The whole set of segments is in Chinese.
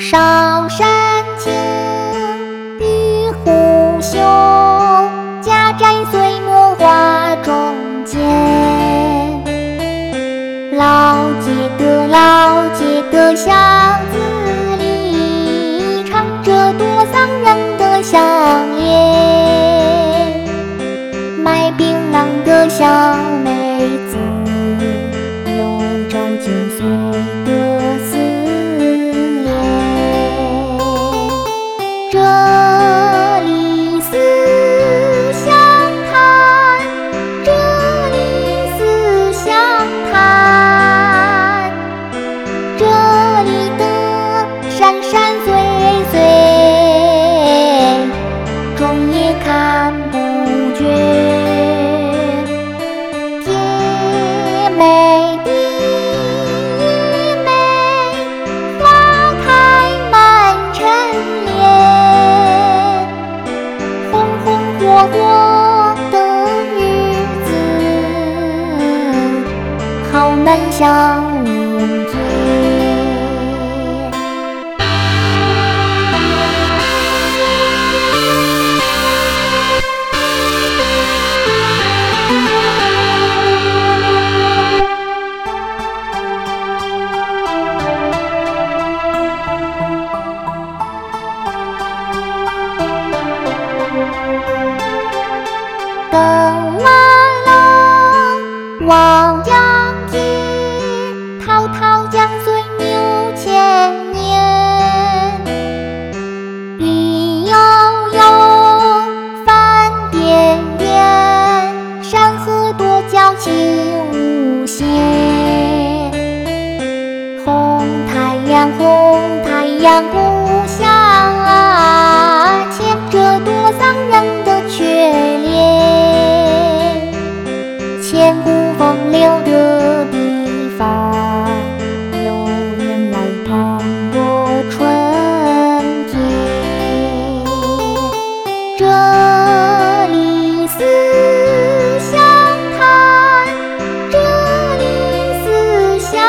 少山青，玉虎雄，家宅岁末花中间。老街的巷子里，藏着多桑人的项链。卖槟榔的小妹子，有着9岁的思念。这里思乡谈，这里思乡谈，这里的山山水水，终也看不绝。甜美的玉梅，花开满陈莲，红红火火的日子，好难相见。登晚楼望江津，滔滔江水牛千年。云悠悠，帆点点，山河多娇情无限。红太阳故乡啊，牵着多桑人的眷恋。千古风流的地方，有人来同过春天。这里思乡谈，这里思乡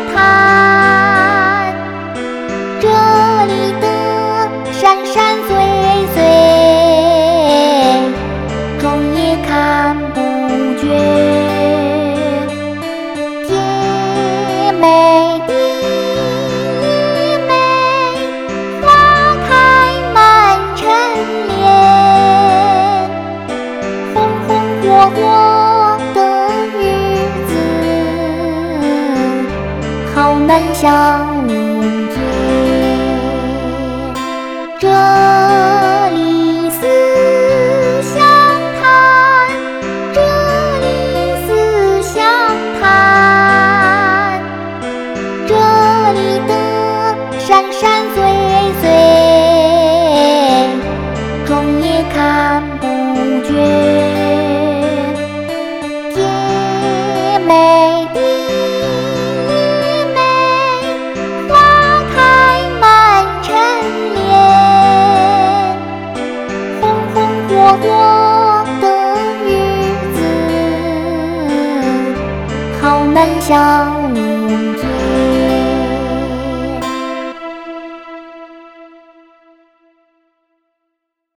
谈，这里的山山水水，终也看不绝。甜美的玉梅，花开满陈莲，红红火火的日子，好难相见。这里思乡谈，这里思乡谈，这里的山山水水，终也看不绝。甜美的玉梅，花开满陈莲，红红火火的日子，好难相见。